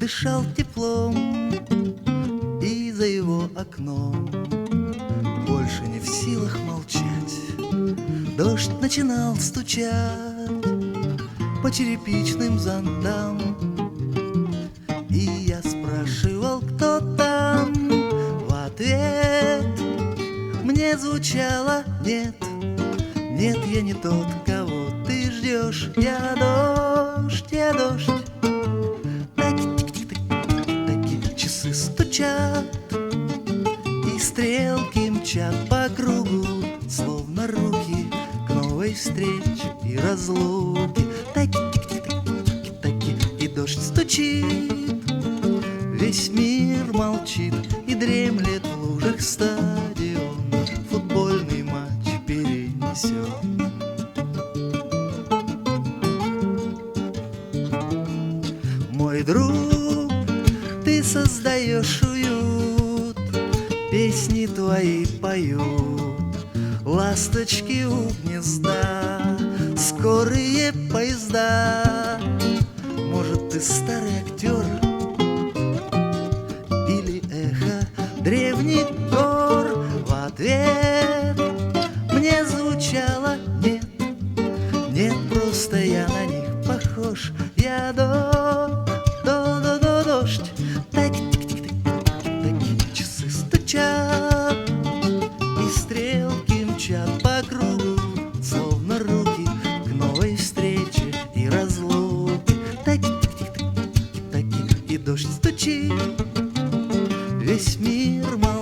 дышал теплом, и за его окном больше не в силах молчать. Дождь начинал стучать по черепичным зонтам, и я спрашивал, кто там. В ответ мне звучало: нет, нет, я не тот, кого ты ждешь. Я дождь, я дождь. Таки часы стучат, и стрелки мчат по кругу, словно руки к новой встрече и разлуке. Таки, и дождь стучит, весь мир молчит и дремлет в лужах стадион. Футбольный матч перенесен. Мой друг, ты создаешь уют, песни твои поют ласточки у гнезда, скорые поезда. Может, ты старый актер или эхо древних гор? В ответ мне звучало: нет, нет, просто я на них похож. Я дождь. Таки часы стучат, и стрелки мчат по кругу, словно руки к новой встрече и разлуке. Таки, и дождь стучит, весь мир молчит